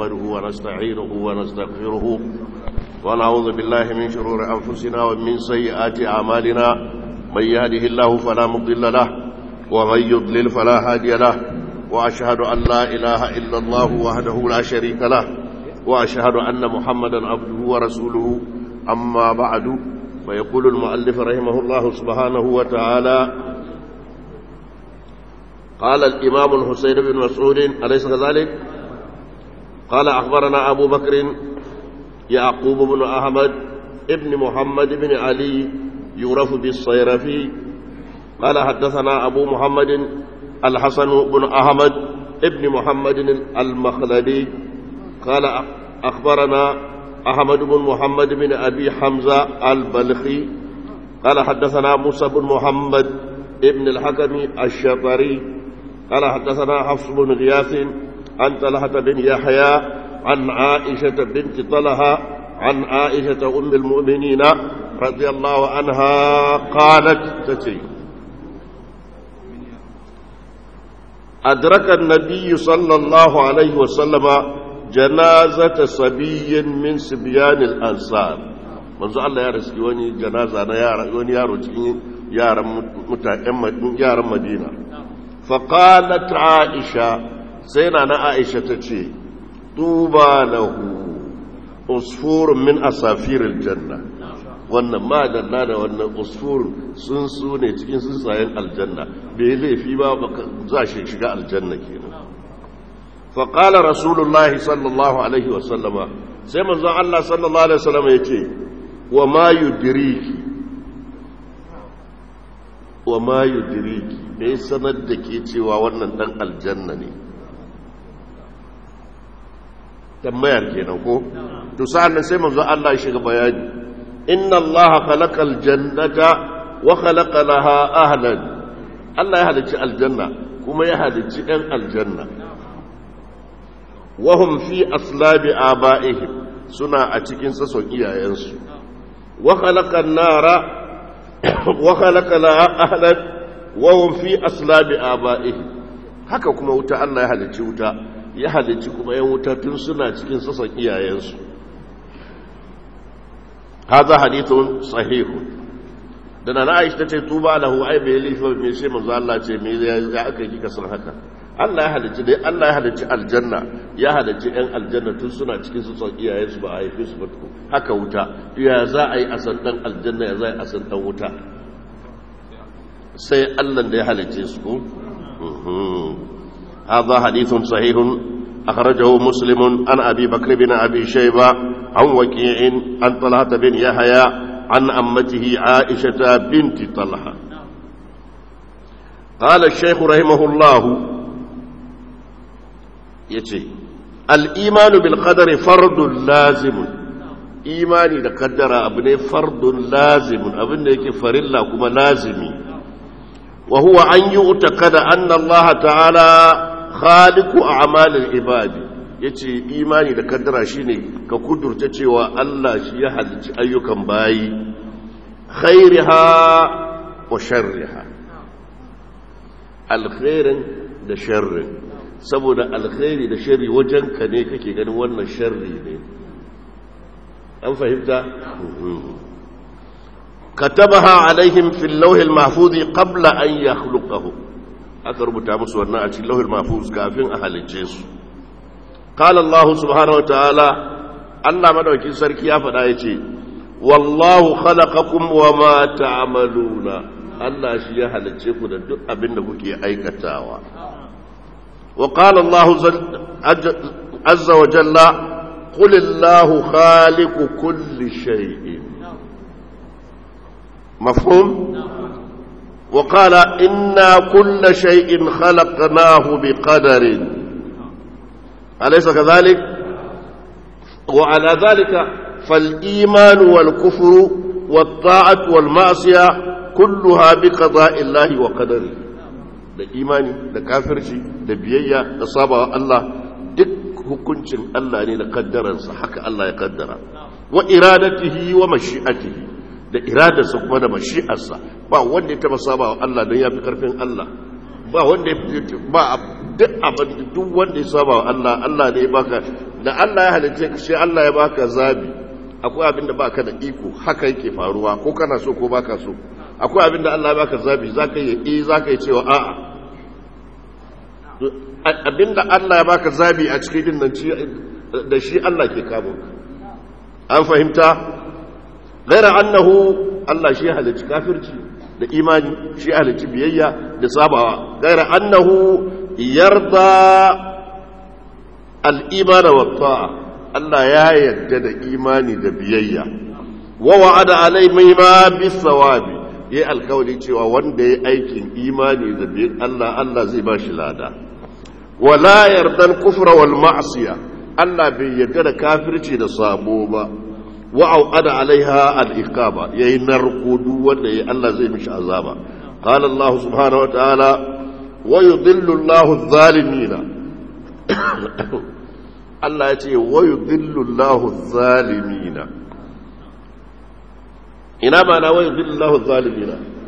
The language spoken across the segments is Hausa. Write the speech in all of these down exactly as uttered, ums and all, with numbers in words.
نحمده ونستعينه ونستغفره ونعوذ بالله من شرور أنفسنا ومن سيئات أعمالنا من يهده الله فلا مضل له ومن يضلل فلا هادي له وأشهد أن لا إله إلا الله وحده لا شريك له وأشهد أن محمدا عبده ورسوله أما بعد فيقول المؤلف رحمه الله سبحانه وتعالى قال الإمام الحسين بن مسعود أليس كذلك؟ قال أخبرنا أبو بكر يعقوب بن أحمد ابن محمد بن علي يعرف بالصيرفي قال حدثنا أبو محمد الحسن بن أحمد ابن محمد المخلدي قال أخبرنا أحمد بن محمد بن أبي حمزة البلخي قال حدثنا موسى بن محمد ابن الحكم الشطري قال حدثنا حفص بن غياث عن طلحة بن يحيى عن عائشة بنت طلحة عن عائشة أم المؤمنين رضي الله عنها قالت تتي أدرك النبي صلى الله عليه وسلم جنازة صبي من صبيان الأنصار منذ الله يرسل وني جنازة وني يارو يارا مدينة فقالت عائشة سينا عائشة تتي طوبى له عصفور من أصافير الجنة wannan ma dalla da wannan usfur sun su ne cikin tsuntsayen aljanna bai laifi ba za shi shiga aljanna kenan fa qala rasulullahi sallallahu alaihi wasallama sai manzon Allah sallallahu alaihi wasallama yace wa ma yudriki wa ma yudriki bai sanar da ke cewa wannan dan aljanna ne tambayar kenan ko to sa'an sai manzon Allah ya shiga bayani إن الله خلق الجنة وخلق لها أهلا الله يهدج الجنة كما يهدج الجنة وهم في أصلاب آبائهم سنة أتكين سسون إيا ينسو وخلق النار وخلق لها أهلا وهم في أصلاب آبائهم haka kuma wuta Allah ya halicci wuta ya halicci kuma yan wuta tun suna cikin sassan iyayensu هذا حديث صحيح دنا عائشة تتي توبا له أي بيلي فمي شيء من الله تي مي يا أكي كسر هكا الله يهلك دي الله يهلك الجنة يهلك أن الجنة تسنى cikin su son iyayen su ba a haife su ba haka wuta ya za a yi asan dan aljanna ya za a yi asan dan wuta sai Allah da ya halice su ko هذا حديث صحيح أخرجه مسلم عن أبي بكر بن أبي شيبة عن وكيع عن طلحة بن يحيى عن أمته عائشة بنت طلحة قال الشيخ رحمه الله يتي الإيمان بالقدر فرض لازم إيماني لقدر أبني فرض لازم أبني كفر الله كما لازمي وهو أن يعتقد أن الله تعالى خالق أعمال العباد yace imani da kaddara shine ka kudurta cewa Allah shi ya halicci ayyukan bayi khairiha wa sharriha alkhairin da sharri saboda alkhairi da sharri wajen ka ne kake ganin wannan sharri ne an fahimta katabaha alaihim fil lawhil mahfuz qabla an yakhluqahu aka rubuta musu wannan a cikin lawhil mahfuz kafin a halicce su قال الله سبحانه وتعالى الله مدوكين سركي يا فدا yace wallahu khalaqakum wama ta'maluna Allah shi ya halice ku da duk abin da kuke aikatawa wa qala Allah azza wa jalla qul illahu khaliqu kulli shay'in mafhum wa qala inna kulla shay'in khalaqnahu biqadarin أليس كذلك؟ وعلى ذلك فالإيمان والكفر والطاعة والمعصية كلها بقضاء الله وقدره da imani da kafirci da biyayya da sabawa Allah duk hukuncin Allah ne da kaddaransa haka Allah ya kaddara wa iradatihi wa mashi'atihi da iradarsa kuma da mashi'arsa ba wanda ya taba sabawa Allah dan yafi karfin Allah ba wanda ba duk abin duk wanda ya saba wa Allah Allah ne baka da Allah ya halice ka shi Allah ya baka zabi akwai abin da baka da iko haka yake faruwa ko kana so ko baka so akwai abin da Allah ya baka zabi zaka yi eh zaka yi cewa a'a abin da Allah ya baka zabi a cikin din nan da shi Allah ke kamo an fahimta gaira annahu Allah shi halicci kafirci da imani shi halicci biyayya da sabawa gaira annahu yarda al-iman wa ta'a Allah ya yarda da imani da biyayya wa wa'ada alayhi ma bis-sawabi yayi alkawari cewa wanda yayi aikin imani da biyayya Allah Allah zai ba shi lada wala yarda al-kufra wal ma'siyah Allah bai yarda da kafirci da sabo ba وأوعد عليها الإقامة ينرقد ودي الله زي مش عذابا قال الله سبحانه وتعالى ويضل الله الظالمين الله يتي ويضل الله الظالمين إنا معنى ويضل الله الظالمين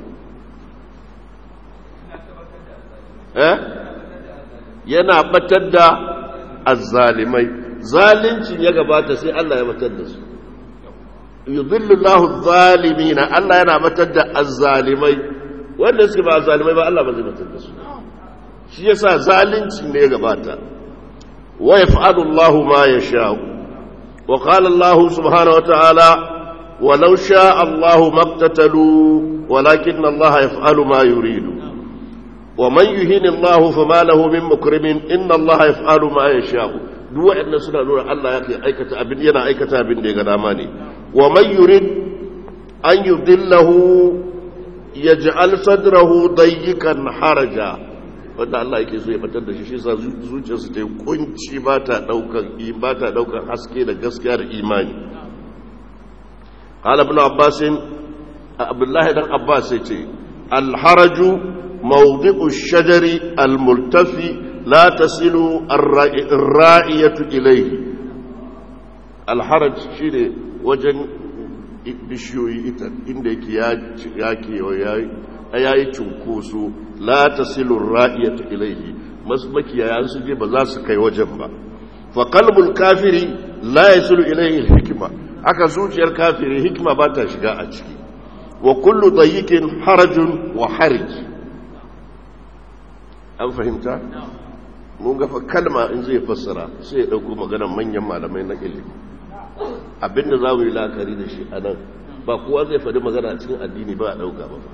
ها ينا بتد الظالمين zalincin ya gabata sai Allah ya batar da su yudhillu Allahu adh-dhalimin Allah yana batar da azzalimai wanda suke ba azzalimai ba Allah ba zai batar da su shi yasa zalincin ne ya gabata wa yaf'alu Allahu ma yasha wa qala Allah subhanahu wa ta'ala walau sha'a Allahu maqtatalu walakin Allah yaf'alu ma yuridu wa man yuhini Allahu fama lahu min mukrimin inna Allah yaf'alu ma yasha duk waɗannan suna nuna Allah yake aikata abin yana aikata abin da ya ga dama ne wa man yurid an yudillahu yaj'al sadrahu dayyikan haraja wanda Allah yake so ya fitar da shi shi sa zuciyarsa ta kunci ba ta daukan ba ta daukan haske da gaskiya da imani qala ibn abbas abdullah dan abbas yace al haraju mawdi'u ash-shajari al multafi لا تصل الرائية إليه الحرج شيء وجن bishiyoyi ita inda yake yake yayi cunkoso la tasilu ra'iyatu ilayhi masmakiya su je ba za su kai wajen ba fa qalbul kafiri la yasilu ilayhi al-hikma aka zuciyar kafiri hikma ba ta shiga a ciki wa kullu dayyikin harajun wa harij an fahimta mun gafa kalma in zai fassara sai ya dauko maganar manyan malamai na ilimi abinda za mu yi la'akari da shi a nan ba kowa zai faɗi magana a cikin addini ba a ɗauka ba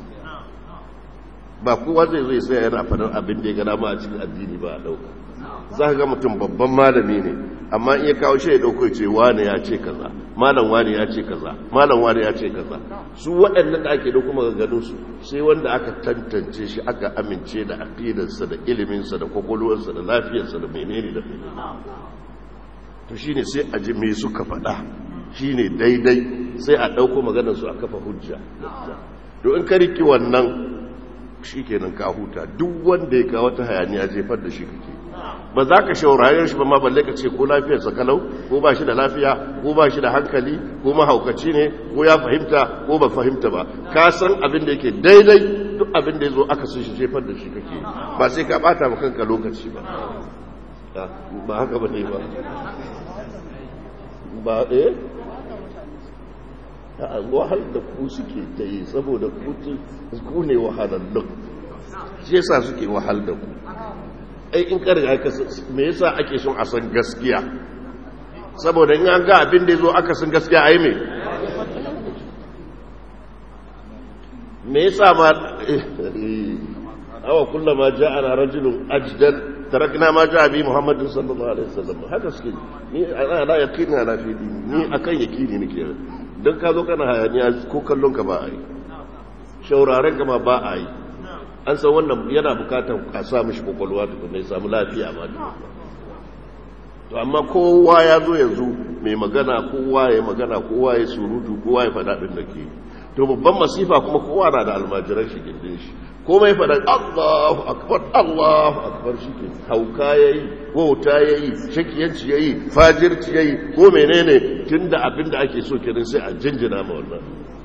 ba kowa zai zai sai yana faɗin abin da ya gana ma a cikin addini ba a ɗauka za ka ga mutum babban malami ne amma in ya kawo shi ya ɗauko ce wane ya ce kaza malam wane ya ce kaza malam wane ya ce kaza su waɗannan da ake ɗauko maganganun su sai wanda aka tantance shi aka amince da aqidarsa da iliminsa da kwakwalwarsa da lafiyarsa da menene da menene to shine sai a ji me suka faɗa shine daidai sai a ɗauko maganarsu a kafa hujja to in ka riki wannan shikenan ka huta duk wanda ya kawo ta hayaniya jefar da shi kake ba za ka shaurare shi ba ma balle ka ce ko lafiyarsa kalau ko ba shi da lafiya ko ba shi da hankali ko mahaukaci ne ko ya fahimta ko ba fahimta ba ka san abin da yake daidai duk abin da ya zo aka sun shi jefar da shi kake ba sai ka bata ma kanka lokaci ba ba haka ba ne ba ba eh a wahal da ku suke ta yi saboda ku ne wahalallun shi yasa suke wahal da ku ai in karga aka me yasa ake son a san gaskiya saboda in an ga abin da yazo aka san gaskiya ai me me yasa ma awa kullama ja'ana rajulun ajdal tarakna ma ja'a bi muhammadin sallallahu alaihi wasallam haka suke ni ana yaqini ala fi dini ni akan yaqini nake dan ka zo kana hayaniya ko kallon ka ba a yi shauraren ka ma ba a yi an san wannan yana bukatar ka sa mishi kokolwa tukun ya samu lafiya ma to amma kowa ya zo yanzu mai magana kowa ya magana kowa ya surutu kowa ya faɗa ɗin da ke to babban masifa kuma kowa na da almajiran shi gindin shi komai faɗa Allahu akbar Allahu akbar shi ke hauka yayi wauta yayi shakiyanci yayi fajirci yayi ko menene tunda abin da ake so kenan sai a jinjina ma wannan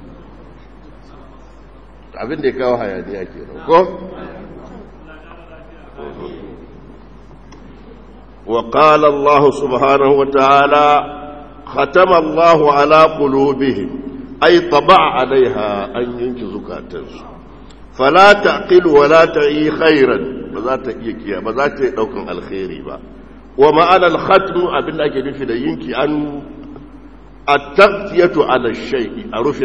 abin da ya kawo hayaniya kenan ko وقال الله سبحانه وتعالى ختم الله على قلوبهم أي طبع عليها أن ينجزوا كاتنس فلا تعقل ولا تعي خيرا بذات إيكيا بذات يدوكم الخير با ومعنى الختم أبن أجل في ينكي أن التغطية على الشيء أرفع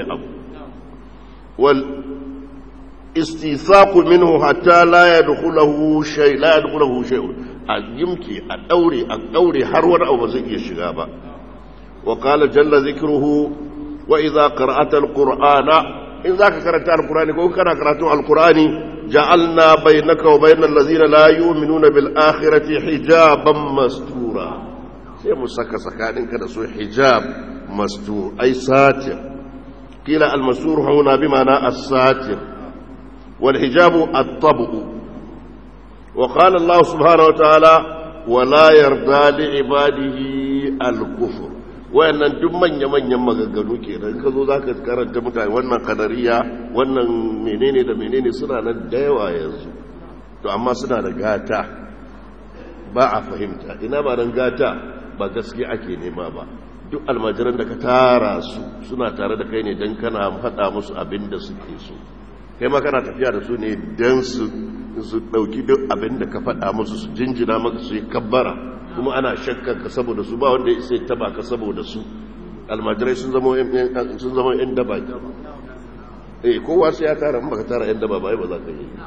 والاستيثاق منه حتى لا يدخله شيء لا يدخله شيء يمكي الدوري الدوري حرور أو مزيد الشغابة وقال جل ذكره وإذا قرأت القرآن إن ذاك قرأت القرآن كون كان قرأت القرآن جعلنا بينك وبين الذين لا يؤمنون بالآخرة حجابا مستورا سي مسكا سكانين كده سو حجاب مستور أي ساتر قيل المستور هنا بمعنى الساتر والحجاب الطبع وقال الله سبحانه وتعالى ولا يرضى لعباده الكفر wayannan duk manya-manyan maganganu ke da ka zo za ka karanta mutane wannan kadariya wannan menene da menene suna nan da yawa yanzu to amma suna da gata ba a fahimta ina ba nan gata ba gaske ake nema ba duk almajiran da ka tara su suna tare da kai ne don kana haɗa musu abin da suke so kai ma kana tafiya da su ne don su ɗauki duk abin da ka faɗa musu su jinjina maka su yi kabbara kuma ana shakkar ka saboda su ba wanda sai taba ka saboda su almajirai sun zama sun zama yan daba eh kowa sai ya tara in baka tara yan daba ba ai ba za ka yi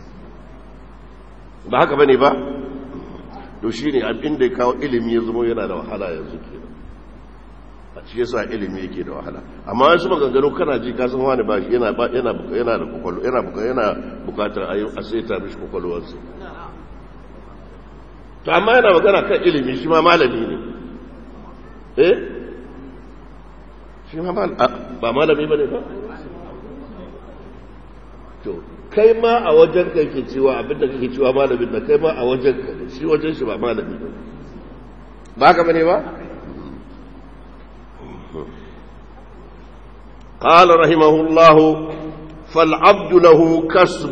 ba haka bane ba to shine abin da ya kawo ilimi ya zama yana da wahala yanzu kenan a shi yasa ilimi yake da wahala amma wasu maganganu kana ji ka san wani ba yana yana yana da kokolo yana yana bukatar a sai ta mishi kokolwarsa to amma yana magana kan ilimi shi ma malami ne eh shi ma ba malami ba ne ba to kai ma a wajen ka ke cewa abinda kake cewa malamin da kai ma a wajen ka shi wajen shi ba malami ba ba ka bane ba قال رحمه الله فالعبد له كسب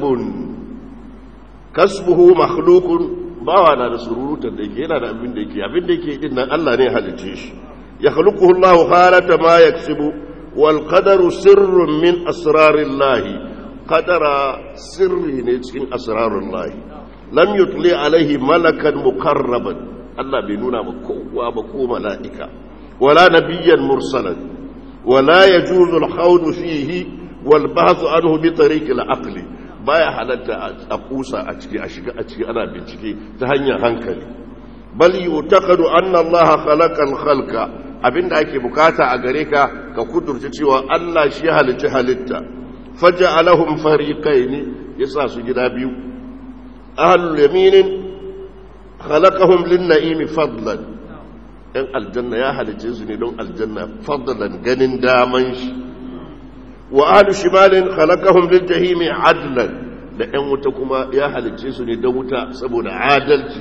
كسبه مخلوق bawa na da sururutar da yake yana da abin da yake abin da yake din nan Allah ne halice shi ya khaluquhu Allahu khalata ma yaksibu wal qadaru sirrun min asrarillahi qadara sirri ne cikin asrarillahi lam yutli alaihi malakan muqarraban Allah bai nuna ba kowa ba ko mala'ika wala nabiyyan mursalan wala yajuzu al-khawd fihi wal bahth anhu bi tariq al-aqli baya halatta a kusa a ciki a shiga a ciki ana bincike ta hanyar hankali bal yutaqadu anna Allah khalaqa al-khalqa abinda ake bukata a gare ka ka kudurta cewa Allah shi halicci halitta faja'alahum fariqayn yasa su gida biyu ahlul yamin khalaqahum lin-na'im fadlan in aljanna ya halicce su ne don aljanna fadlan ganin daman shi wa ahlu shimalin khalaqahum lil jahimi adlan da ɗan wuta kuma ya halicce su ne da wuta saboda adalci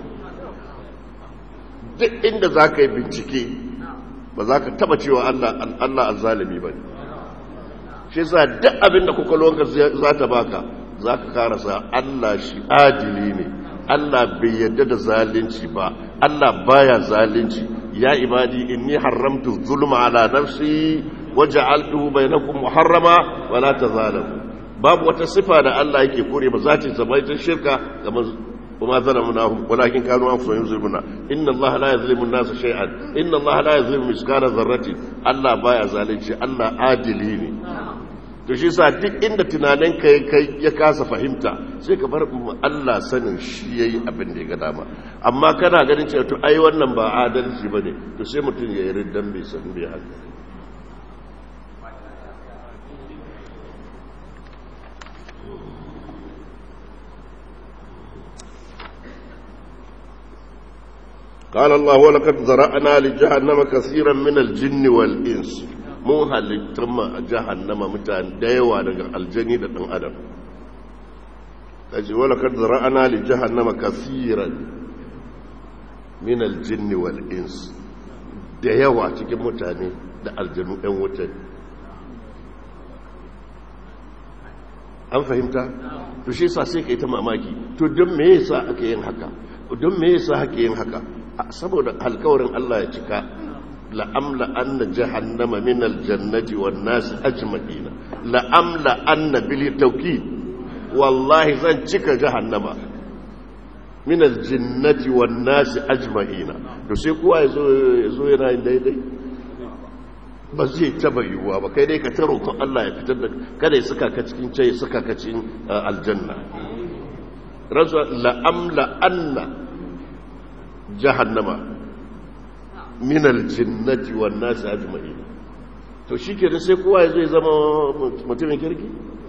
duk inda zaka yi bincike ba za ka taba cewa Allah Allah azzalimi bane shi yasa duk abinda kokolwanka za ta baka zaka karasa Allah shi adili ne Allah bai yarda da zalunci ba Allah baya zalunci ya ibadi inni haramtu zulma ala nafsi waja'altuhu bainakum muharrama wala tazalamu babu wata sifa da Allah yake kore ba zati zabaitin shirka kamar kuma zalamunahum walakin kanu anfusahum yuzlimuna inna Allah la yuzlimu an-nasa shay'an inna Allah la yuzlimu mithqala dharratin Allah baya zalunci Allah adili ne to shi sa duk inda tunanin kai kai ya kasa fahimta sai ka bar Allah sanin shi yayi abin da ya ga dama amma kana ganin cewa to ai wannan ba adalci bane to sai mutum ya yi riddan bai san bai haka قال الله ولقد ذرأنا لجهنم كثيرا من الجن والإنس mun halittar ma a jahannama mutane da yawa daga aljani da ɗan adam ta ce wala kad zara'ana li jahannama kaseeran min aljinn wal ins da yawa cikin mutane da aljanu ɗan wuta an fahimta to shi yasa sai kai ta mamaki to don me yasa aka yin haka don me yasa hake yin haka saboda alkawarin Allah ya cika la'amla anna jahannama min aljannati wan nas ajma'ina la'amla anna bil tawkid wallahi zan cika jahannama min aljannati wan nas ajma'ina to sai kowa yazo yazo yana yin daidai ba zai taba yiwuwa ba kai dai ka taro ko Allah ya fitar da kada ya saka ka cikin ce saka ka cikin aljanna rasul la'amla anna jahannama min aljannati wan nas ajma'in to shikenan sai kowa yazo ya zama mutumin kirki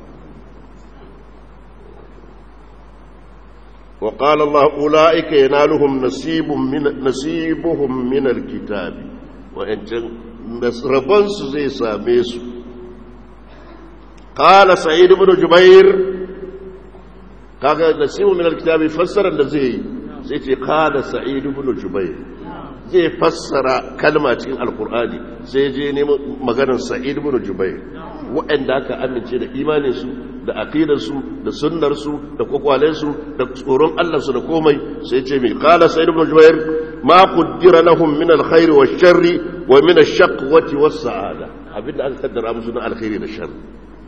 wa qala Allah ulaika yanaluhum nasibun min nasibuhum min alkitabi wa anjan nasraban su zai same su qala sa'id ibn jubair kaga nasibun min alkitabi fassara da zai sai ce qala sa'id ibn jubair zai fassara kalma cikin alkur'ani sai je neman maganar sa'id ibn jubair waɗanda aka amince da imaninsu da aqidarsu da sunnarsu da kwakwalensu da tsoron Allahnsu da komai sai ce mai qala sa'id ibn jubair ma qaddara lahum min alkhair wash-sharri wa min ash-shaqwati was-sa'ada abinda aka kaddara musu na alkhairi da sharri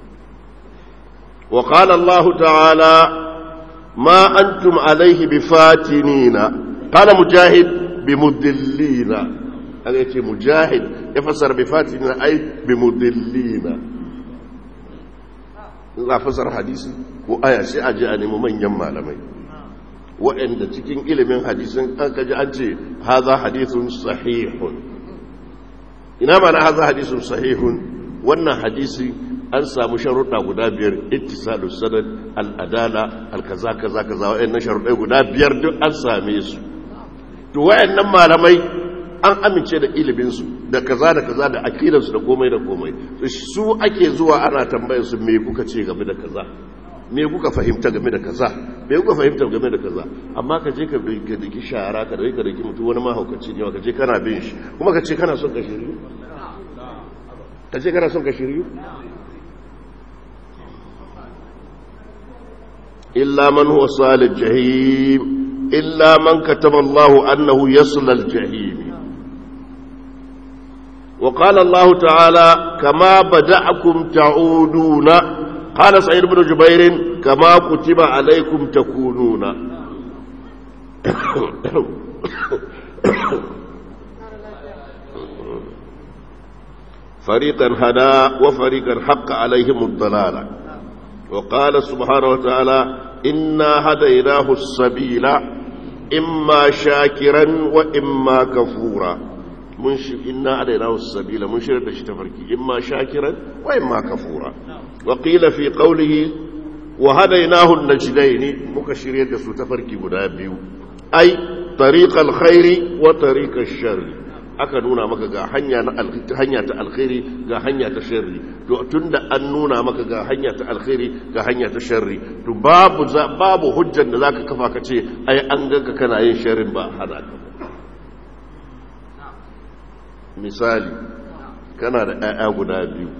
wa qala Allah ta'ala ma antum alayhi bifatinina qala mujahid bimudillina aka yace mujahid ya fassara bifatina ay bimudillina za fassara hadisi ko aya sai aje a nemi manyan malamai waɗanda cikin ilimin hadisin an kaji an ce haza hadithun sahihun ina mana haza hadithun sahihun wannan hadisi an samu sharuɗa guda biyar ittisalus sanad al-adala al-kaza kaza kaza waɗannan sharuɗa guda biyar duk an same su to wayannan malamai an amince da iliminsu da kaza da kaza da akidansu da komai da komai su ake zuwa ana tambayar su me kuka ce game da kaza me kuka fahimta game da kaza me kuka fahimta game da kaza amma ka je ka diki shara ka dai ka diki mutu wani mahaukaci ne ka je kana bin shi kuma ka ce kana son ka shiryu ka ce kana son ka shiryu illa man huwa salil jahim إلا من كتب الله أنه يصل الجحيم وقال الله تعالى كما بدأكم تعودون قال سعيد بن جبير كما كتب عليكم تكونون فريقا هدى وفريقا حق عليهم الضلالة وقال سبحانه وتعالى إنا هديناه السبيل إما شاكرا وإما كفورا منشر إنا هديناه السبيل منشر تشتفركي إما شاكرا وإما كفورا وقيل في قوله وهديناه النجدين مكشرية سوتفركي بدابيو أي طريق الخير وطريق الشر aka nuna maka ga hanya na hanya ta alkhairi ga hanya ta sharri to tunda an nuna maka ga hanya ta alkhairi ga hanya ta sharri to babu babu hujjar da zaka kafa ka ce ai an ganka kana yin sharrin ba hada ka misali kana da ƴaƴa guda biyu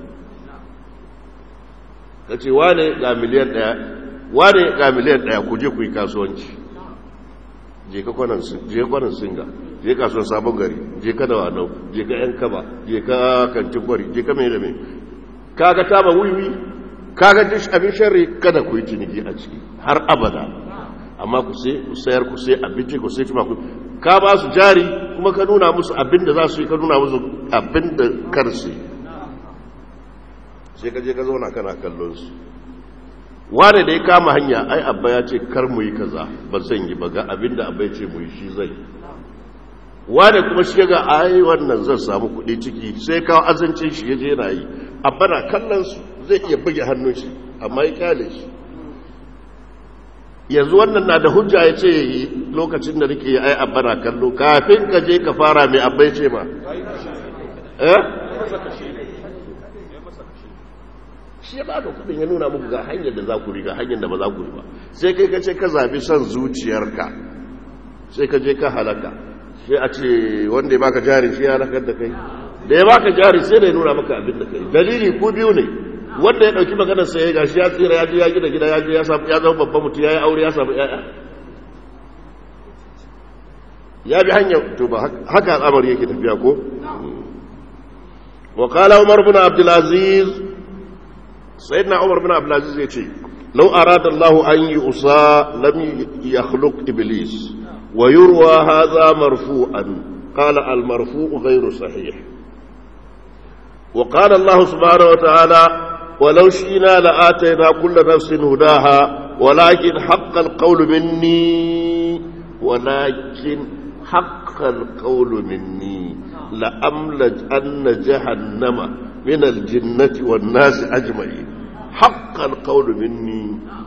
kace wane ga miliyan ɗaya wane ga miliyan ɗaya ku je ku yi kasuwanci je ka kwanan je kwanan singa je kasuwar sabon gari je ka da wanau je ka yan kaba je ka kantin kwari je ka mai da mai kaga taba wiwi kaga dish abin sharri kada ku yi ciniki a ciki har abada amma ku sai ku sayar ku sai abinci ku sai tuma ku ka ba su jari kuma ka nuna musu abin da za su yi ka nuna musu abin da karsi sai ka je ka zauna kana kallon su wane da ya kama hanya ai abba ya ce kar mu yi kaza ba zan yi ba ga abin da abba ya ce mu yi shi zai wane kuma shi ga ai wannan zan samu kuɗi ciki sai kawo azancin shi ya je na yi abba na kallon su zai iya buge hannun shi amma ya kyale shi yanzu wannan na da hujja ya ce lokacin da nake yi ai abba na kallo kafin ka je ka fara mai abba ya ce ma eh shi ya ba da kudin ya nuna muku ga hanyar da za ku riga hanyar da ba za ku yi ba sai kai ka ce ka zabi son zuciyarka sai ka je ka halaka sai a ce wanda ya baka jari shi ya halakar da kai da ya baka jari sai da ya nuna maka abin da kai dalili ku biyu ne wanda ya dauki maganar sa ya gashi ya tsira ya je ya gida gida ya je ya samu ya zama babban mutum ya yi aure ya samu yaya ya bi hanyar to ba haka al'amari yake tafiya ko wa qala umar ibn abdul aziz sayyidina umar ibn abdul aziz yace law arada allah an yusa lam yakhluq iblis wa yurwa hadha marfu'an qala al marfu' ghayru sahih wa qala allah subhanahu wa ta'ala ولو شئنا لآتينا كل نفس هداها ولكن حق القول مني ولكن حق القول مني لأملج أن جهنم من الجنة والناس أجمعين حق القول مني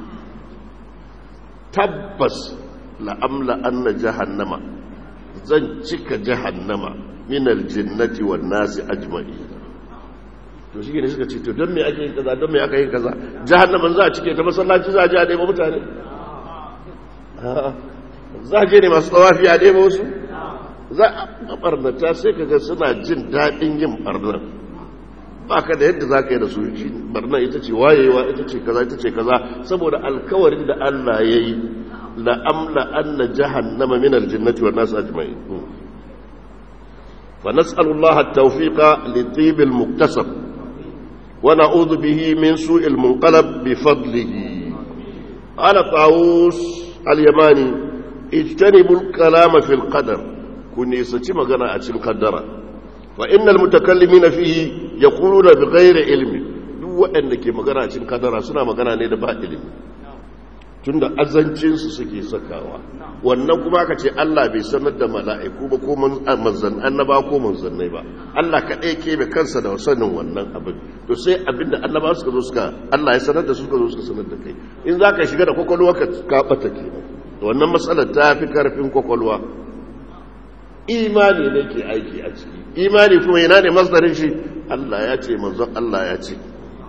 تبس لأملأ أن جهنم زنشك جهنم من الجنة والناس أجمعين to shi ne suka ce to don me ake yin kaza don me aka yin kaza jahannaman za a cike ta masallaci za a je a ɗaya mutane za a je ne masu tsawafi a ɗaya wasu za a ɓarnata sai kaga suna jin daɗin yin ɓarnar ba ka da yadda za ka yi da su shi ɓarnar ita ce wayewa ita ce kaza ita ce kaza saboda alkawarin da Allah ya yi la'amla anna jahannama min aljannati wan nas ajma'in fa nas'alu Allah at-tawfiqa li tib al-muktasab ونعوذ به من سوء المنقلب بفضله قال طاووس اليماني اجتنبوا الكلام في القدر كن يسجي مغنى أتي القدر فإن المتكلمين فيه يقولون بغير علم دو أنك مغنى أتي القدر سنة مغنى ندبا علم tunda azancinsu suke sakawa wannan kuma aka ce Allah bai sanar da mala'iku ba ko manzan annaba ko manzannai ba Allah kaɗai kebe kansa da sanin wannan abin to sai abinda annaba suka zo suka Allah ya sanar da su suka zo suka sanar da kai in za ka shiga da kwakwalwa ka kaɓata ke wannan matsalar ta fi karfin kwakwalwa imani ne ke aiki a ciki imani kuma yana ne masdarin shi Allah ya ce manzon Allah ya ce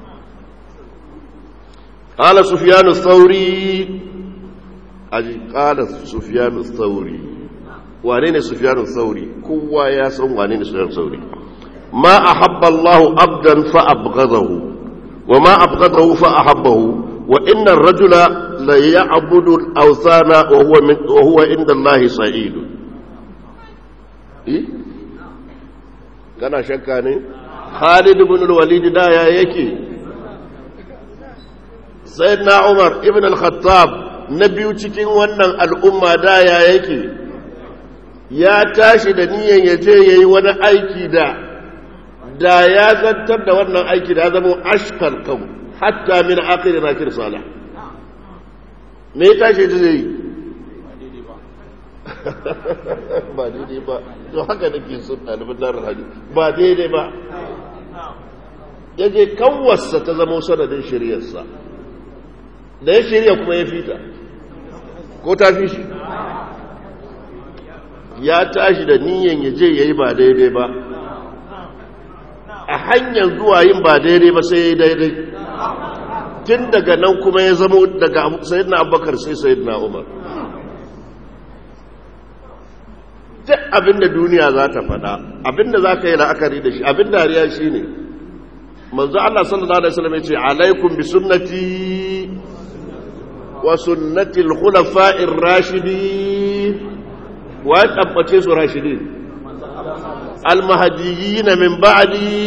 قال سفيان الثوري أجي قال سفيان الثوري وانين سفيان الثوري كوا يا سن وانين سفيان الثوري ما أحب الله عبدا فأبغضه وما أبغضه فأحبه وإن الرجل ليعبد الأوثان وهو من وهو عند الله سعيد إيه؟ كان شكاني خالد بن الوليد دا يا يكي sayyidina Umar ibn al-Khattab na biyu cikin wannan al'umma da ya yake ya tashi da niyyar ya je yayi wani aiki da da ya zantar da wannan aiki da zama ashkal kam hatta min akhir nakir salih me ya tashi da zai ba daidai ba to haka nake sun ɗalibin darar hadisi ba daidai ba yaje kawwarsa ta zama sanadin shari'arsa da ya shirya kuma ya fita ko ta fi shi ya tashi da niyan ya je ya yi ba daidai ba a hanyar zuwa yin ba daidai ba sai ya yi daidai tun daga nan kuma ya zama daga sayidina abubakar sai sayidina umar duk abinda duniya za ta faɗa abinda za ka yi la'akari da shi abin dariya shi ne manzo Allah sallallahu alaihi wasallam ya ce alaikum bi sunnati وسنة الخلفاء الراشدين وأتبتس راشدين المهديين من بعدي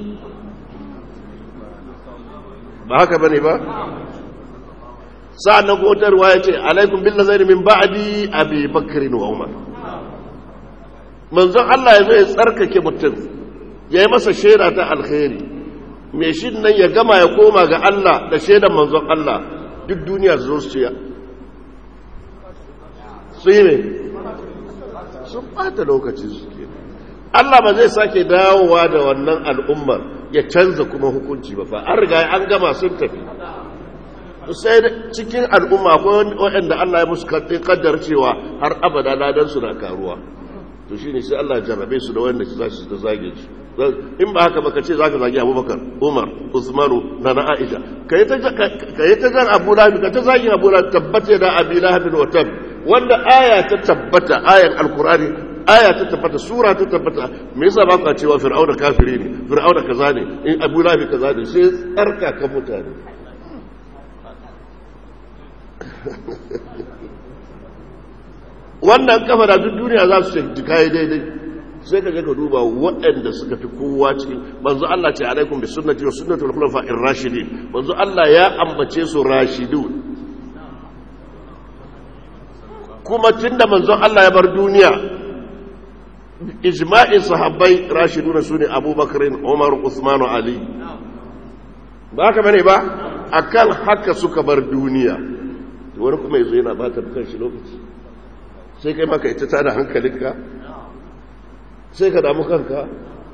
بهك بني با سعنا قوت رواية عليكم بالنظر من بعدي أبي بكر وعمر من ذا الله يزوي سرك كمتن يا مسا شيرة الخير مشين يا جماعة يقوم على الله لشيرة من ذا الله duk duniya su zo su ce su yi ne sun ɓata lokaci su ke Allah ba zai sake dawowa da wannan al'ummar ya canza kuma hukunci ba fa an riga an gama sun tafi sai cikin al'umma akwai waɗanda Allah ya musu kaddar cewa har abada ladansu na karuwa to shi ne sai Allah ya jarrabe su da wanda za su ta zage su in ba haka baka ce za ka zagi abubakar umar usmanu na na aisha ka yi ta jan abu lahabi ka ta zagi abu lahabi tabbata da abi lahabin watan wanda aya ta tabbata ayan alkurani aya ta tabbata sura ta tabbata me yasa ba ka cewa fir'auna kafiri ne fir'auna kaza ne in abu lahabi kaza ne sai tsarka ka mutane wannan kafa da duk duniya za su ce kai daidai sai ka je ka duba waɗanda suka fi kowa cikin manzo Allah ce alaikum bi sunnati wa sunnati al-khulafa'ir rashidin manzo Allah ya ambace su rashidun kuma tunda manzo Allah ya bar duniya ijma'in sahabbai rashidun sune Abubakar Umar Uthman Ali ba haka bane ba akan haka suka bar duniya wani kuma yazo yana baka dukan shi lokaci sai kai maka ita tada hankalinka sai ka damu kanka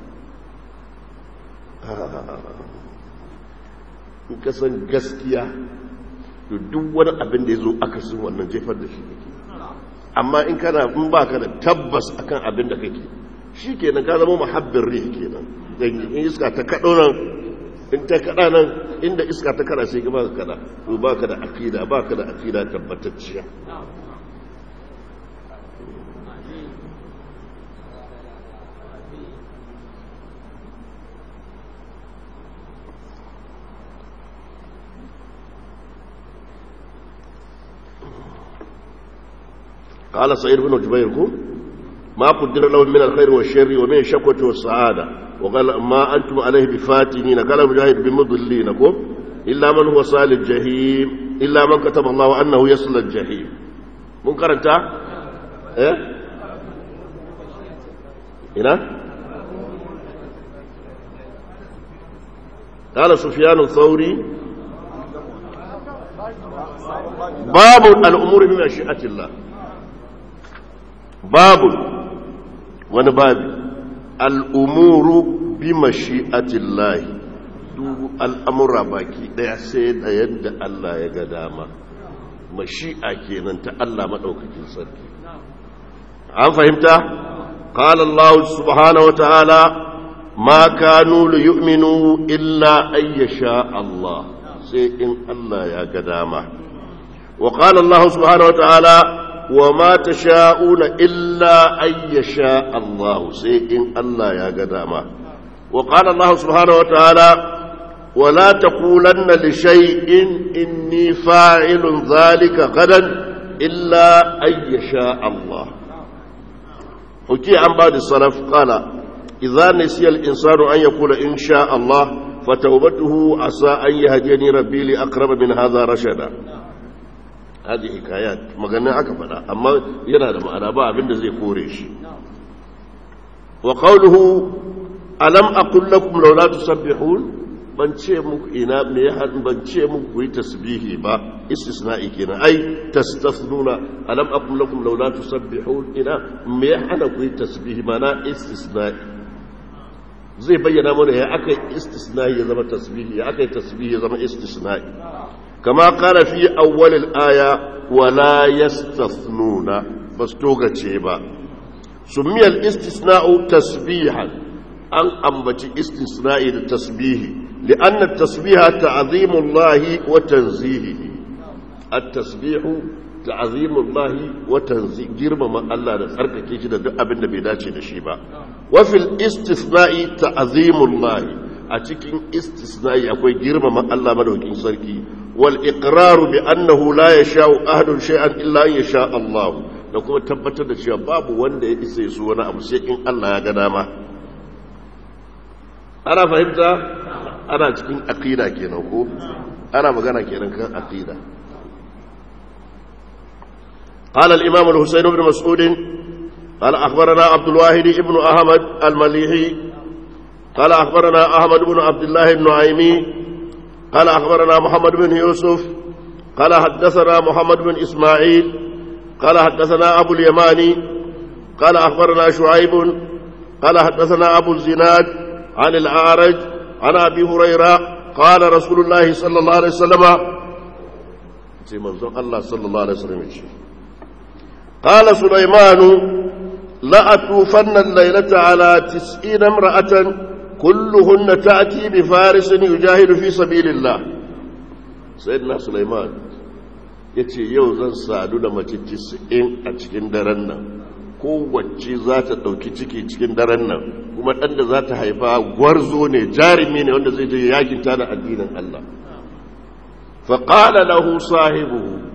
in ka san gaskiya to duk wani abin da ya zo aka sun wannan jefar da shi kake amma in kana in ba ka da tabbas akan abin da kake shi kenan ka zama muhabbin rihi kenan in iska ta kaɗo nan in ta kaɗa nan inda iska ta kaɗa sai ka ba ka kaɗa to ba ka da akida ba ka da akida tabbatacciya قال سعيد بن جبير ما قدر لهم من الخير والشر ومن الشكوة والسعادة وقال ما أنتم عليه بفاتنين قال مجاهد بمضلينكم إلا من هو صال الجحيم إلا من كتب الله أنه يصل الجحيم منكر أنت إيه هنا قال سفيان الثوري باب الأمور بمشيئة الله babu wani babi al'umuru bi mashi'atillahi duk al'amura baki daya sai da yadda Allah ya ga dama mashi'a kenan ta Allah maɗaukakin sarki an fahimta? qala Allah subhanahu wa ta'ala ma kanu li yu'minu illa an yasha Allah sai in Allah ya ga dama wa qala Allah subhanahu wa ta'ala وما تشاءون إلا أن يشاء الله سيئن الله يا قداما وقال الله سبحانه وتعالى ولا تقولن لشيء إني فاعل ذلك غدا إلا أن يشاء الله حكي عن بعض السلف قال إذا نسي الإنسان أن يقول إن شاء الله فتوبته عسى أن يهديني ربي لأقرب من هذا رشدا هذه حكايات magana aka fada amma yana da ma'ana ba abinda zai kore shi wa qawluhu alam aqul lakum law la tusabbihun ban ce muku ina me ya hadin ban ce muku yi tasbihi ba istisna'i kenan ai tastathnuna alam aqul lakum law la tusabbihun ina me ya hana ku yi tasbihi mana istisna'i zai bayyana mana ya akai istisna'i ya zama tasbihi ya akai tasbihi ya zama istisna'i كما قال في أول الآية ولا يستثنون بس توقع شيبا سمي الاستثناء تسبيحا أن أنبتي استثناء التسبيح لأن التسبيح تعظيم الله وتنزيهه التسبيح تعظيم الله وتنزيه جرم ما الله نسألك كيشي دا أبن نبي داشي نشيبا وفي الاستثناء تعظيم الله أتكين استثناء أكوي جرم ما الله مدوكين سركي والإقرار بأنه لا يشاء أحد شيئا إلا أن يشاء الله لكم تبتر da cewa babu wanda ya isa su wani abu sai in Allah ya ga dama ana fahimta ana cikin aqida kenan ko ana magana kenan kan aqida قال الإمام الحسين بن مسعود قال أخبرنا عبد الواحد بن أحمد المليحي قال أخبرنا أحمد بن عبد الله النعيمي قال أخبرنا محمد بن يوسف قال حدثنا محمد بن إسماعيل قال حدثنا أبو اليماني قال أخبرنا شعيب قال حدثنا أبو الزناد عن الأعرج عن أبي هريرة قال رسول الله صلى الله عليه وسلم الله صلى الله عليه وسلم قال سليمان لأطوفن الليلة على تسعين امرأة كلهن تأتي بفارس يجاهد في سبيل الله سيدنا سليمان yace yau zan sadu da mace tis'in a cikin daren nan kowace za ta ɗauki ciki cikin daren nan kuma ɗan da za ta haifa gwarzo ne jarumi ne wanda zai je yakin ta da addinin Allah faƙala lahu sahibuhu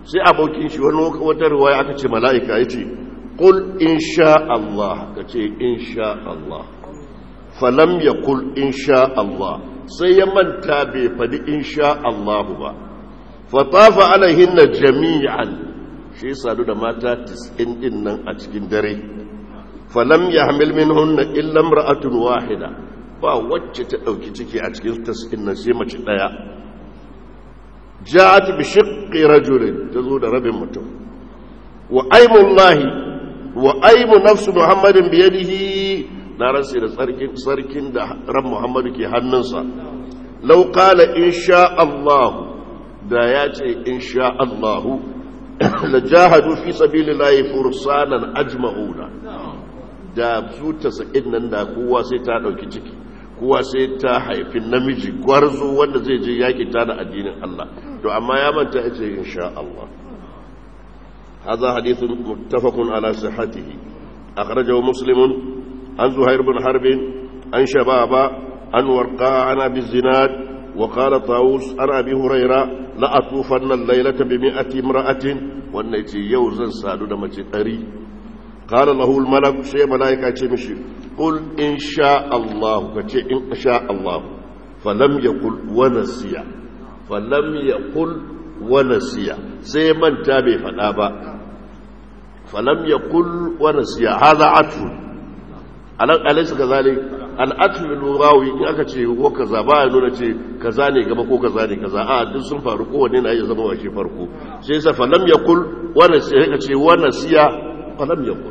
sai abokin shi wani wata riwaya aka ce mala'ika ya ce qul insha Allah ka ce insha Allah falam yaqul insha Allah sai ya manta bai fadi insha Allah ba fatafa alaihinna jami'an shi sadu da mata tis'in din nan a cikin dare falam yahmil minhunna illa imra'atun wahida ba wacce ta dauki ciki a cikin tis'in nan sai mace daya ja'at bi shiqqi rajulin tazo da rabin mutum wa aymullahi wa aymu nafsu muhammadin bi yadihi na ransa da sarkin sarkin da ran muhammadu ke hannunsa law qala insha Allah da ya ce insha Allah la jahadu fi sabilillahi fursanan ajma'una da su tasa'in nan da kowa sai ta dauki ciki kowa sai ta haifi namiji gwarzo wanda zai je yaki ta da addinin Allah to amma ya manta ya ce insha Allah hadha hadithun muttafaqun ala sihhatihi akhrajahu muslimun an zuhair bin harb an shababa an warqa an abi zinad wa qala tawus an abi hurayra la atufanna al-laylata bi mi'ati imra'atin wannan yace yau zan sadu da mace ɗari qala lahu al-malak sai malaika ce mishi qul insha Allah kace insha Allah falam yaqul wa nasiya falam yaqul wa nasiya sai manta bai fada ba falam yaqul wa nasiya hadha atfu alan alaysa kazalik al-atfu al-lughawi in aka ce ko kaza ba ya nuna ce kaza ne gaba ko kaza ne kaza a duk sun faru kowanne na iya zama washe farko sai sa falam yaqul wa nasiya kace wa nasiya falam yaqul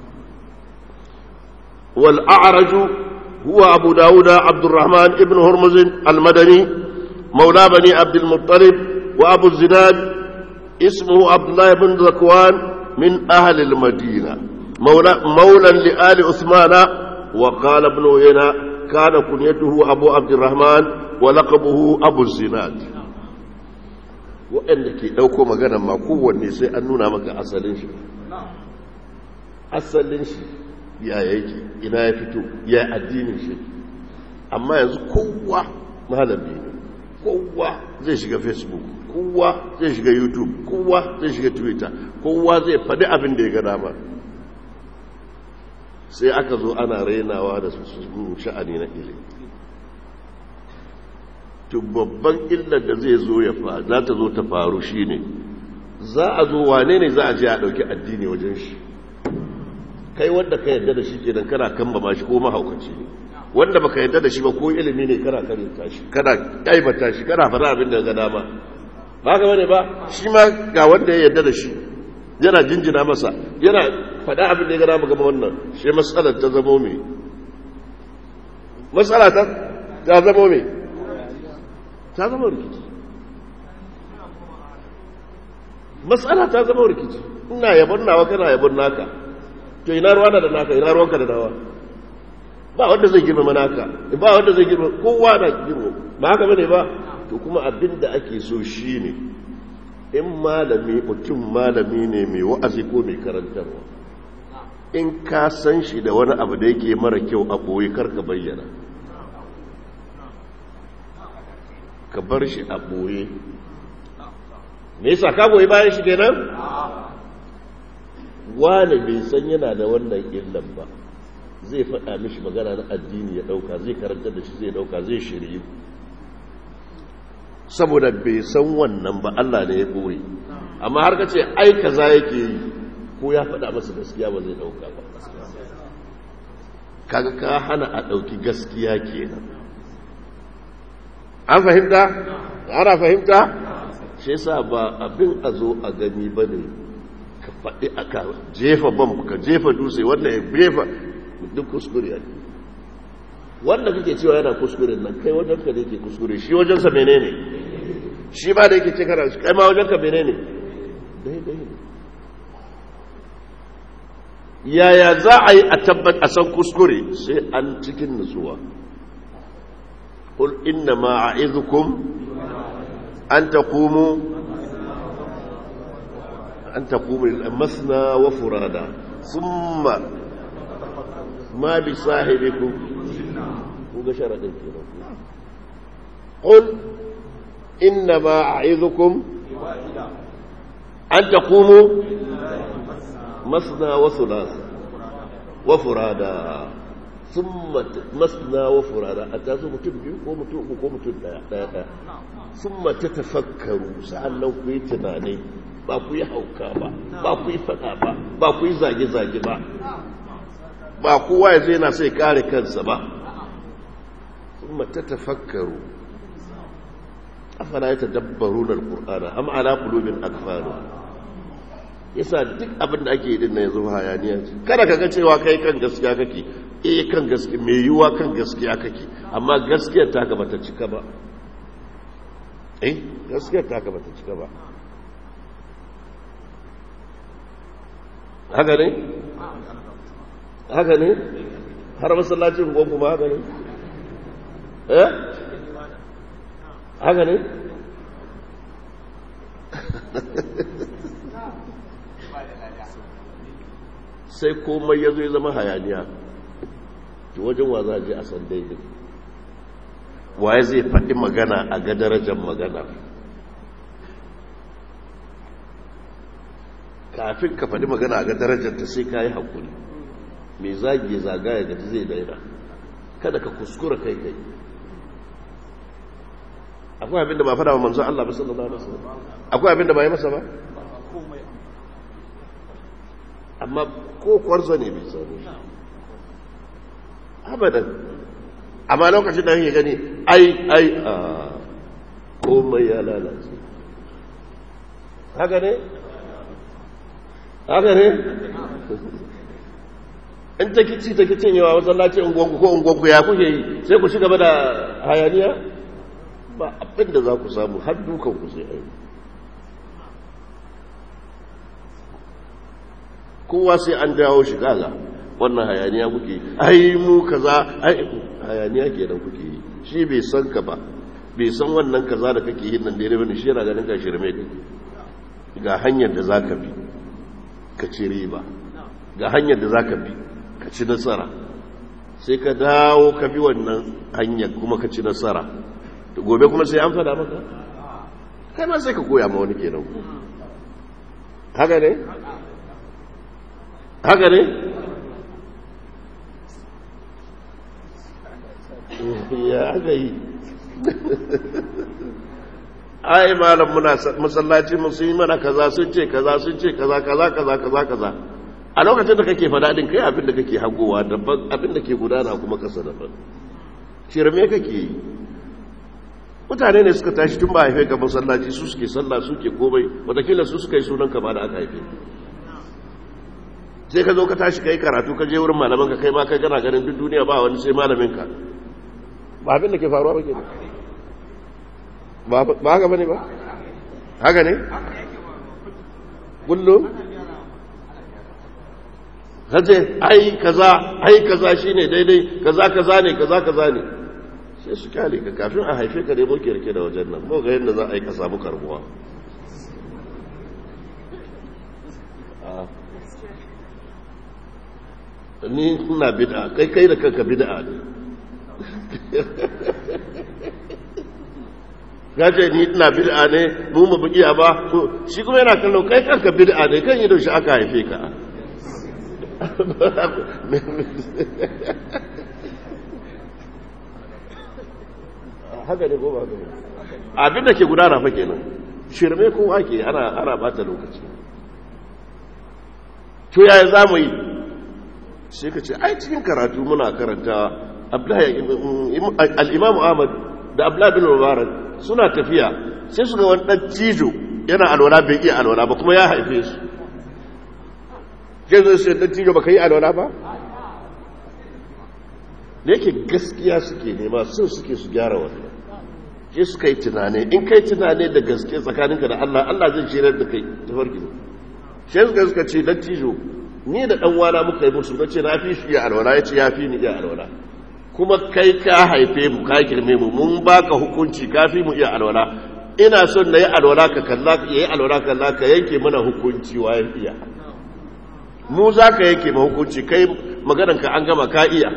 والأعرج هو أبو داود عبد الرحمن ابن هرمز المدني مولى بني عبد المطلب وأبو الزناد اسمه عبد الله بن ذكوان من أهل المدينة مولى, مولى لآل عثمان وقال ابن عيينة كان كنيته أبو عبد الرحمن ولقبه أبو الزناد وإنك لو كما كان ما قوة النساء أننا مك أسلنش أسلنش ya yake ina ya fito ya addinin shi amma yanzu kowa malami ne kowa zai shiga facebook kowa zai shiga youtube kowa zai shiga twitter kowa zai faɗi abin da ya ga dama sai aka zo ana rainawa da su sha'ani na ilimi to babban illar da zai zo ya fa za ta zo ta faru shine za a zo wane ne za a je a ɗauki addini wajen shi kai wanda ka yarda da shi kenan kana kamba ma shi ko mahaukaci ne wanda baka yarda da shi ba ko ilimi ne kana karanta shi kana kaibata shi kana fara abin da ga dama ba ga bane ba shi ma ga wanda ya yarda da shi yana jinjina masa yana fada abin da ya ga dama gaba wannan shi matsalar ta zamo me matsala ta ta zamo me ta zama rikici matsala ta zama rikici ina yabon nawa kana yabon naka to ina ruwa da naka ina ruwanka da nawa ba wanda zai girma naka ba wanda zai girma kowa na girma ba haka bane ba to kuma abinda ake so shine in malami mutum malami ne mai wa'azi ko mai karantarwa in ka san shi da wani abu da yake mara kyau a boye karka bayyana ka bar shi a boye me yasa ka goyi bayan shi kenan wani bai san yana da wannan illan ba zai faɗa mishi magana na addini ya ɗauka zai karanta da shi zai ɗauka zai shirye saboda bai san wannan ba Allah ne ya ɓoye amma har ka ce ai kaza yake yi ko ya faɗa masa gaskiya ba zai ɗauka ba kaga ka hana a ɗauki gaskiya kenan an fahimta ana fahimta shi yasa ba abin a zo a gani ba ne ka faɗi aka jefa bam ka jefa dutse wanda ya jefa duk kuskure ne wanda kake cewa yana kuskure nan kai wajen ka da yake kuskure shi wajen sa menene shi ba da yake ce kana kai ma wajen ka menene daidai ne yaya za a yi a tabbat a san kuskure sai an cikin nutsuwa qul inna ma a'idukum an taqumu أن تقوم مثنى وفرادا ثم ما بصاحبكم قل إنما أعظكم an taqumu masna wa thulatha wa furada thumma masna wa furada atazu mutum biyu ko mutum uku ko mutum daya daya daya thumma tatafakkaru sa'annan ku yi tunani ba ku yi hauka ba ba ku yi fada ba ba ku yi zage zage ba ba kowa ya zai na sai kare kansa ba thumma tatafakkaru afala yatadabbaruna alqur'ana am ala qulubin aqfalha yasa duk abin da ake yi din na yanzu hayaniya ce kada ka ga cewa kai kan gaskiya kake eh kan gaskiya mai yiwuwa kan gaskiya kake amma gaskiyar ta gaba ta cika ba eh gaskiyar ta gaba ta cika ba haka ne haka ne har masallacin gon kuma haka ne eh haka ne sai komai ya zo ya zama hayaniya to wajen wa za a je a san daidai waye zai faɗi magana a ga darajar magana kafin ka faɗi magana a ga darajar ta sai ka yi haƙuri mai zagi zagaya gaji zai daina kada ka kuskura kai kai akwai abinda ba faɗa wa manzo Allah ba sallallahu alaihi wasallam akwai abinda ba yi masa ba amma ko kwarzo ne bai sani abadan amma lokacin da yake gani ai ai a komai ya lalace haka ne haka ne in ta kici ta kicin yawa masallaci ungonku ko ungonku ya kuke yi sai ku ci gaba da hayaniya ba abin da za ku samu har dukan ku sai ai kowa sai an dawo shi gaga wannan hayaniya kuke ai mu kaza ai hayaniya kenan kuke yi shi bai san ka ba bai san wannan kaza da kake yin nan dai bane shi yana ganin ka shirme kake ga hanyar da zaka bi ka ci riba ga hanyar da zaka bi ka ci nasara sai ka dawo ka bi wannan hanyar kuma ka ci nasara to gobe kuma sai an fada maka kai ma sai ka koya ma wani kenan haka ne haka ne ya aka yi ai malam muna masallaci musu yi mana kaza sun ce kaza sun ce kaza kaza kaza kaza kaza a lokacin da kake fada din kai abin da kake hagowa daban abin da ke gudana kuma kasa daban shirme kake yi mutane ne suka tashi tun ba haife ka masallaci su suke sallah suke komai watakila su suka yi sunan ka ba da aka haife sai ka zo ka tashi kai karatu ka je wurin malaman ka kai ma kai kana ganin duk duniya ba wani sai malamin ka ba abin da ke faruwa ba kenan ba ba haka bane ba haka ne kullu kace ai kaza ai kaza shine daidai kaza kaza ne kaza kaza ne sai su kyale ka kafin a haife ka dai muke rike da wajen nan mu ga yadda za a yi ka samu karbuwa ni ina bid'a kai kai da kanka bid'a ne gaje ni ina bid'a ne mu mu biya ba to shi kuma yana kallon kai kanka bid'a ne kan yi da shi aka haife ka haka ne ko ba haka abin da ke gudana fa kenan shirme ko ake ana ana bata lokaci to yaya zamu yi sai ka ce ai cikin karatu muna karanta al-Imam Ahmad da Abdullah bin Mubarak suna tafiya sai su ga wani dan cijo yana alwala bai iya alwala ba kuma ya haife su kezo sai dan cijo baka yi alwala ba da yake gaskiya suke nema sun suke su gyara wannan ke suka yi tunane in kai tunane da gaske tsakaninka da Allah Allah zai shirar da kai tafarki sai suka suka ce dan cijo ni da dan wana muka yi musu nace na fi shi ya alwala yace ya fi ni iya alwala kuma kai ka haife mu ka girme mu mun baka hukunci ka fi mu iya alwala ina son na yi alwala ka kalla yayi alwala kalla ka yanke mana hukunci waye iya mu za ka yanke ma hukunci kai maganar ka an gama ka iya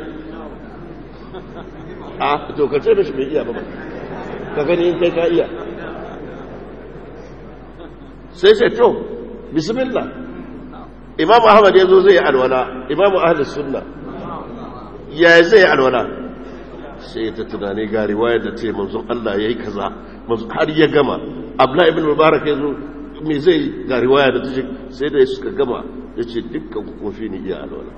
a to ka ce da shi bai iya ba ka gani in kai ka iya sai sai to bismillah. Imam Ahmad ya zo zai yi alwala, Imam Ahlus Sunna ya zai yi alwala, sai ta tunani ga riwaya da ce manzon Allah yayi kaza, har ya gama. Abdullah ibn Mubarak ya zo me zai ga riwaya da ta ce sai da suka gama ya ce dukkan kofi ne iya alwala,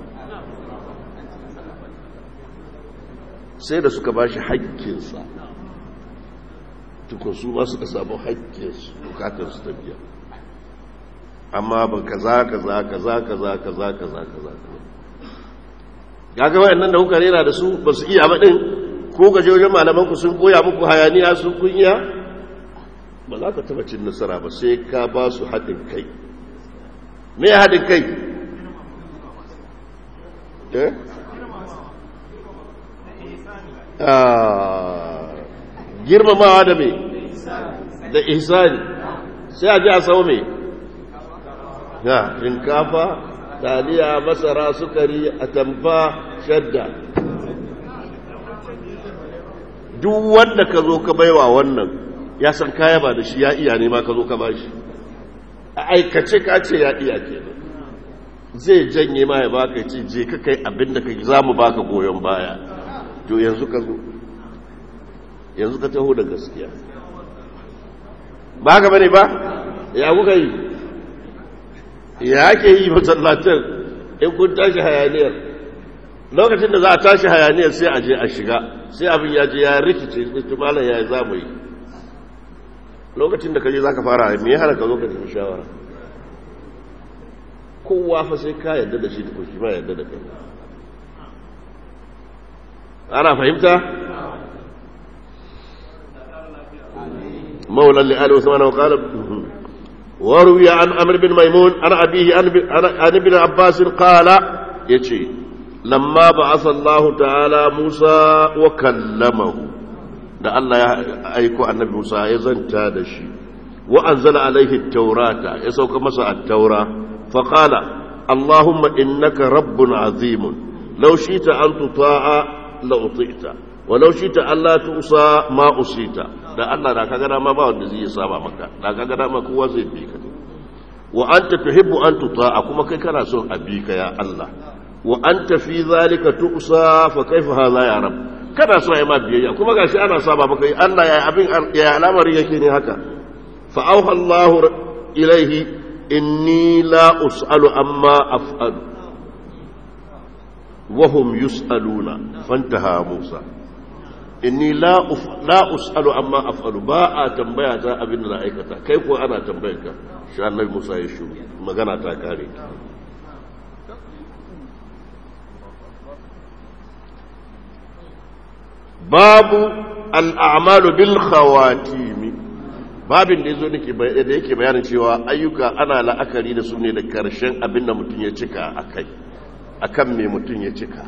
sai da suka ba shi haƙƙinsa tukun su ba suka samu haƙƙinsu bukatarsu ta biya. Amma ba kaza kaza kaza kaza kaza kaza kaza gaga wayannan da kuka rera da su ba su iya ba din, ko gaje wajen malaman ku sun koya muku hayaniya sun kunya, ba za ka taba cin nasara ba sai ka ba su haɗin kai. Me ya haɗin kai? eh ah girmamawa da me da ihsani. Sai a ji a sau me ya shinkafa, taliya, masara, sukari, atamfa, shadda. Duk wanda ka zo ka baiwa wannan ya san kaya ba da shi ya iya ne ma ka zo ka ba shi, a aikace ka ce ya iya ke zai janye ma ya baka ce je ka kai abinda ka za mu baka goyon baya. To yanzu ka zo yanzu ka taho da gaskiya ba ka bane ba, ya kuka yi ya ake yi masallacin in kun tashi hayaniyar. Lokacin da za a tashi hayaniyar sai a je a shiga, sai abin ya je ya rikice tumalan ya yi za mu yi. Lokacin da ka je za ka fara me ya hana ka zo ka tafi shawara? Kowa fa sai ka yarda da shi da kushi ma yarda da kai. Ana fahimta? maulan li ali usman wa qala وروي عن عمرو بن ميمون عن أبيه عن ابن عباس قال يتي لما بعث الله تعالى موسى وكلمه da Allah ya aiko annabi Musa ya zanta da shi wa anzala alaihi at-taurata ya sauka masa at-taura fa qala Allahumma innaka rabbun azimun law shi'ta an tuta'a la uti'ta wa law shi'ta an la tusa ma usita. Da Allah da kaga dama ba wanda zai saba maka, da kaga dama kowa zai bi ka. Wa anta tuhibbu an tuta'a, kuma kai kana son a bi ka ya Allah. Wa anta fi zalika tu'sa fa kaifa hadha ya rab? Kana so ai ma biyayya kuma gashi ana saba maka. Allah ya abin ya al'amari yake ne haka. Fa auha Allah ilaihi inni la us'alu amma af'alu wa hum yus'aluna fantaha Musa. inni la la us'alu amma af'alu, ba a tambaya ta abin da na aikata, kai ko ana tambayar ka. Shi Annabi Musa ya shiru, magana ta kare. babu al'amalu bil khawatim, babin da yazo nake da yake bayanin cewa ayyuka ana la'akari da su ne da karshen abin da mutum ya cika akai, akan me mutum ya cika.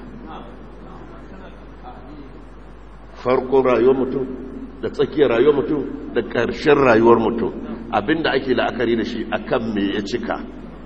Farkon rayuwar mutum da tsakiyar rayuwar mutum da ƙarshen rayuwar mutum, abinda ake la'akari da shi akan me ya cika.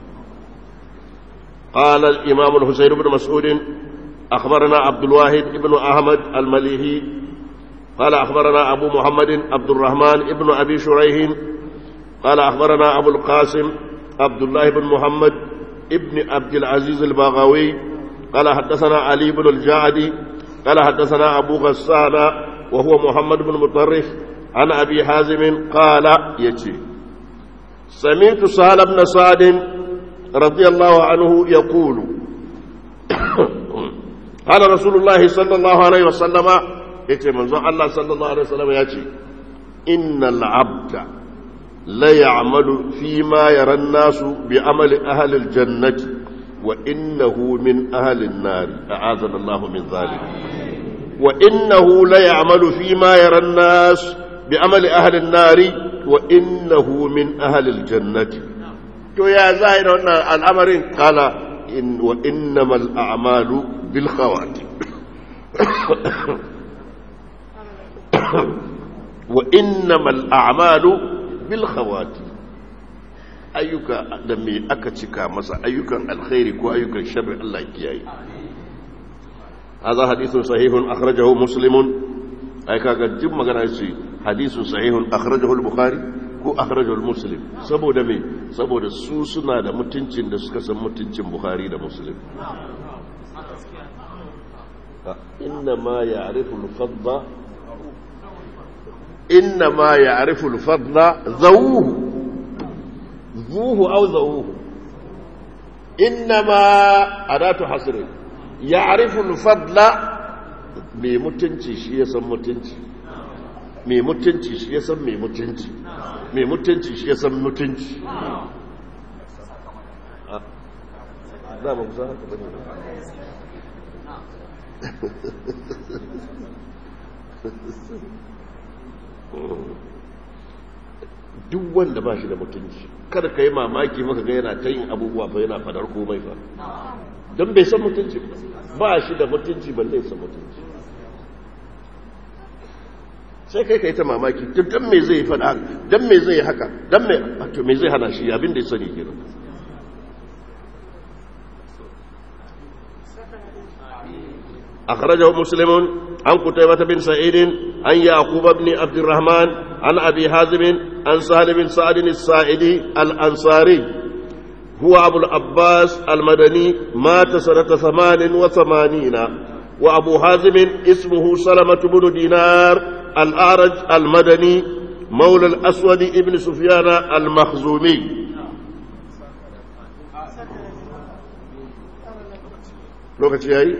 قال الإمام الحسين بن مسعود أخبرنا عبد الواحد بن أحمد المليهي قال أخبرنا أبو محمد عبد الرحمن بن أبي شريح قال أخبرنا أبو القاسم عبد الله بن محمد ابن عبد العزيز الباغوي قال حدثنا علي بن الجعدي قال حدثنا أبو غسان وهو محمد بن مطرف عن أبي حازم قال يتي سمعت سهل بن سعد رضي الله عنه يقول قال رسول الله صلى الله عليه وسلم يتي منذ الله صلى الله عليه وسلم يتي إن العبد لا يعمل فيما يرى الناس بعمل أهل الجنة وإنه من أهل النار أعاذنا الله من ذلك. وإنه لا يعمل فيما يرى الناس بعمل أهل النار وإنه من أهل الجنة. تو يا زاهر الأمر قال إن وإنما الأعمال بالخواتم وإنما الأعمال بالخواتم. ayyuka da me aka cika masa, ayyukan alkhairi ko ayyukan sharri, Allah ya kiyaye. hadha hadithun sahihun akhrajahu muslimun, ai kaga duk magana ce hadithun sahihun akhrajahu al-bukhari ko akhrajahu muslim, saboda me saboda su suna da mutuncin da suka san mutuncin Bukhari da Muslim inna ma ya'rifu al-fadla inna ma ya'rifu al-fadla zawuhu zuhu aw zawuhu inna ma adatu hasr ya'rifu al-fadla mai mutunci shi ya san mutunci mai mutunci shi ya san mai mutunci mai mutunci shi ya san mutunci za mu kusa haka bane duk wanda ba shi da mutunci kada ka yi mamaki maka ga yana ta yin abubuwa fa yana fadar komai fa don bai san mutunci ba shi da mutunci balle ya san mutunci sai kai kai ta mamaki dan me zai fada dan me zai haka dan me to me zai hana shi abin da ya sani kenan akhrajahu muslimun an qutaybah bin sa'id an yaqub ibn abd الرحمن an abi hazim an salim bin sa'd as-sa'idi al-ansari huwa abu al-abbas al-madani mata sanata ثمانية وثمانين wa abu hazim ismuhu salamah ibn dinar الأعرج المدني مولى الأسود ابن سفيان المخزومي لوكاتي yayi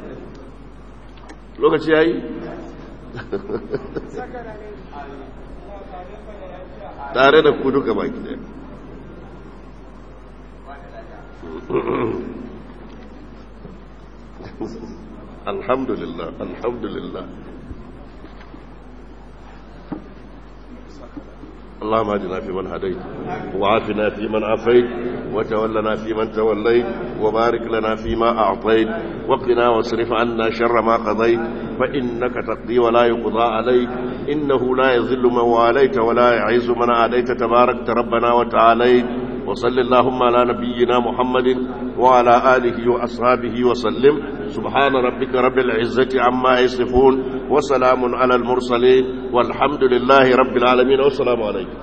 lokaci yayi tare da ku duka baki daya alhamdulillah alhamdulillah اللهم اهدنا فيمن هديت وعافنا فيمن عافيت وتولنا فيمن توليت وبارك لنا فيما أعطيت وقنا واصرف عنا شر ما قضيت فإنك تقضي ولا يقضى عليك إنه لا يذل من واليت ولا يعز من عاديت تبارك ربنا وتعاليت وصل اللهم على نبينا محمد وعلى آله وأصحابه وسلم سبحان ربك رب العزة عما يصفون وسلام على المرسلين والحمد لله رب العالمين والسلام عليكم.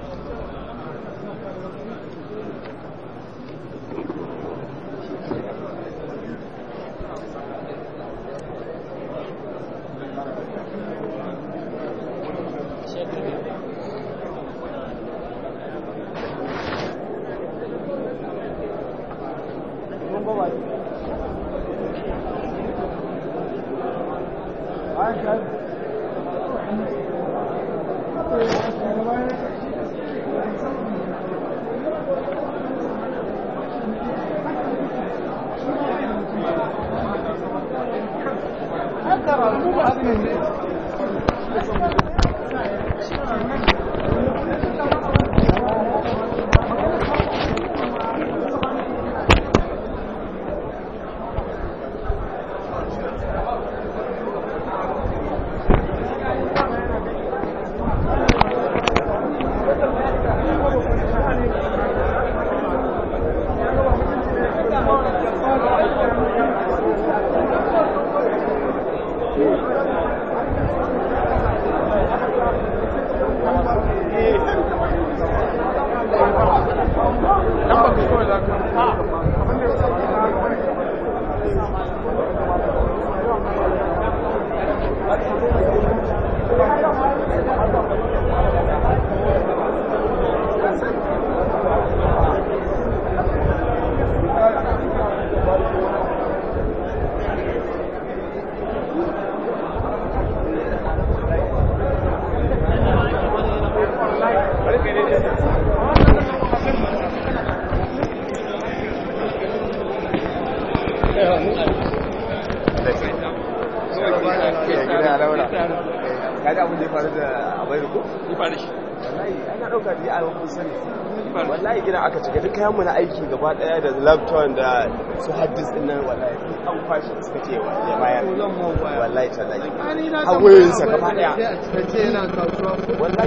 mu na aiki gaba daya da laptop da su haddis din nan wallahi an kwashi suka ce ya bayar wallahi tallahi hawayen sa gaba daya kace yana kasuwa wallahi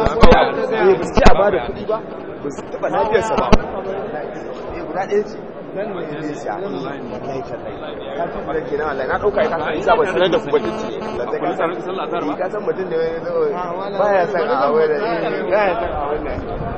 ba su ce a bada kudi ba ba su taba lafiyar sa ba eh guda ɗaya ce dan mai ne sha wallahi tallahi ka tabbata kenan wallahi na dauka ita ka isa ba sanar da ku ba tace wallahi ka san sallah azhar ba ka san mutun da baya san a wai da baya san a wannan